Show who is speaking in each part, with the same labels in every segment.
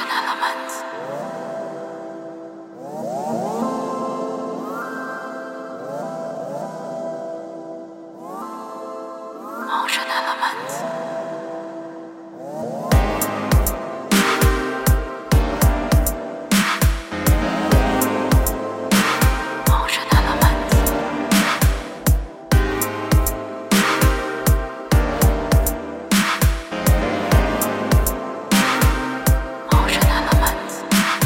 Speaker 1: Elements. Motion Elements. Motion Elements. Motion Elements.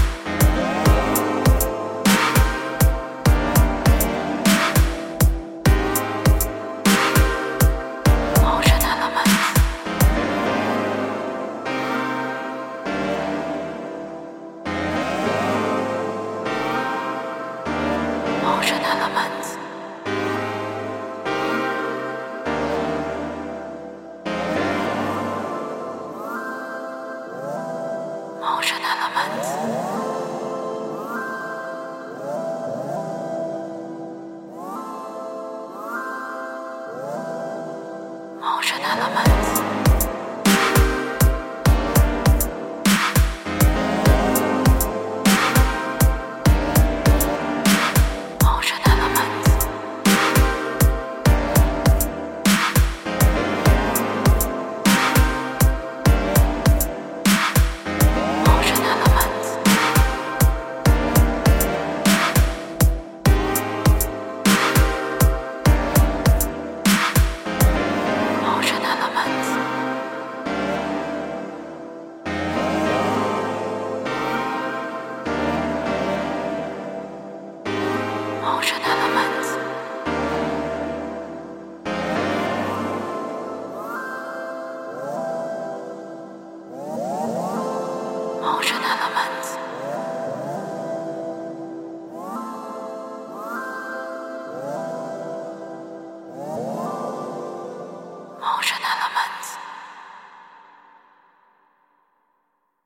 Speaker 1: Motion Elements. Motion Elements. Motion Elements. Motion Elements. Motion Elements. Motion Elements. Motion Elements. Motion Elements. Motion Elements.